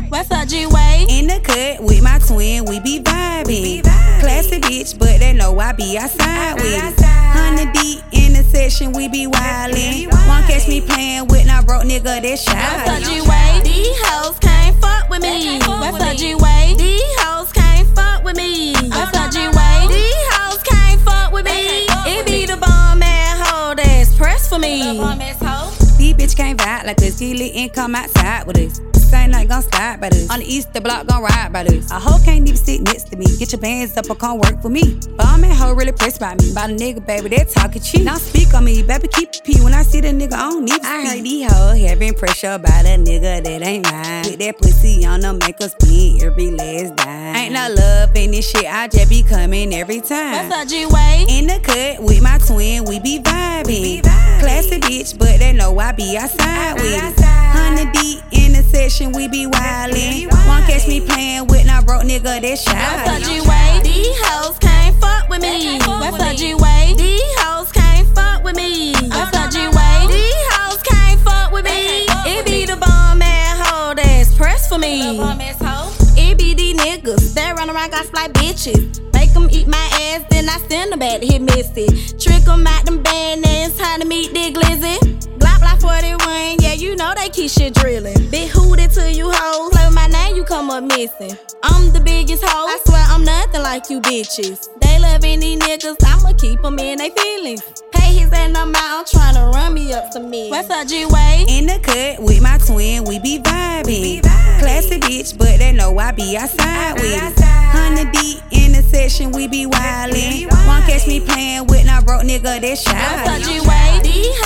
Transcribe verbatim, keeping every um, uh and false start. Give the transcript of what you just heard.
What's up, G-Way? In the cut with my twin, we be vibing. Classy bitch, but they know I be outside with it. Hundred deep in the session, we be wildin'. Won't catch me playing with no broke nigga, that's shy. What's up, G-Way? These hoes can't fuck with me. What's up, G-Way? These hoes can't fuck with me. What's up, G-Way? These hoes can't fuck with me. It be the bomb ass hoe that's pressed for me. These bitch can't vibe like us. Get lit and come outside with us. Same night gon' slide by this. On the east, block gon' ride by this. A hoe can't even sit next to me. Get your bands up or come work for me. Bomb and hoe really pressed by me. About a nigga, baby, they talking cheap. Now speak on me, baby, keep it pee. When I see the nigga, I don't need to I heard these hoes having pressure about a nigga that ain't mine. With that pussy on them, make us spend every last dime. Ain't no love in this shit, I just be coming every time. What's up, G-Way? In the cut with my twin, we be vibing. Classy bitch, but they know I be outside with it. Hundred deep in the session, we be wildin'. Won't catch me playing with no broke nigga, that's shy. What's up, G-Way? These hoes can't fuck with me. What's up, G-Way? These hoes can't fuck with me. What's up, G-Way? These hoes can't fuck with me. It be the bomb ass hoe that's pressed for me. It be these niggas that run around got like bitches. Make them eat my ass, then I send them back to hit Missy. Trick them out them band names, time to meet Dick Glizzy. Blah blah forty-one, yeah, you know they keep shit drilling. Big hooted to you hoes, play with my name, you come up missing. I'm the biggest hoe, I swear I'm nothing like you bitches. They loving these niggas, I'ma keep them in they feelings. Pay his and I'm out, tryna run me up some me. What's up, G-Way? In the cut with my twin, we be vibing. Classy bitch, but they know I be outside with it. Hundred deep in the session, we be wildin'. Won't catch me playing with no broke nigga, that's shy. What's up, G-Way? These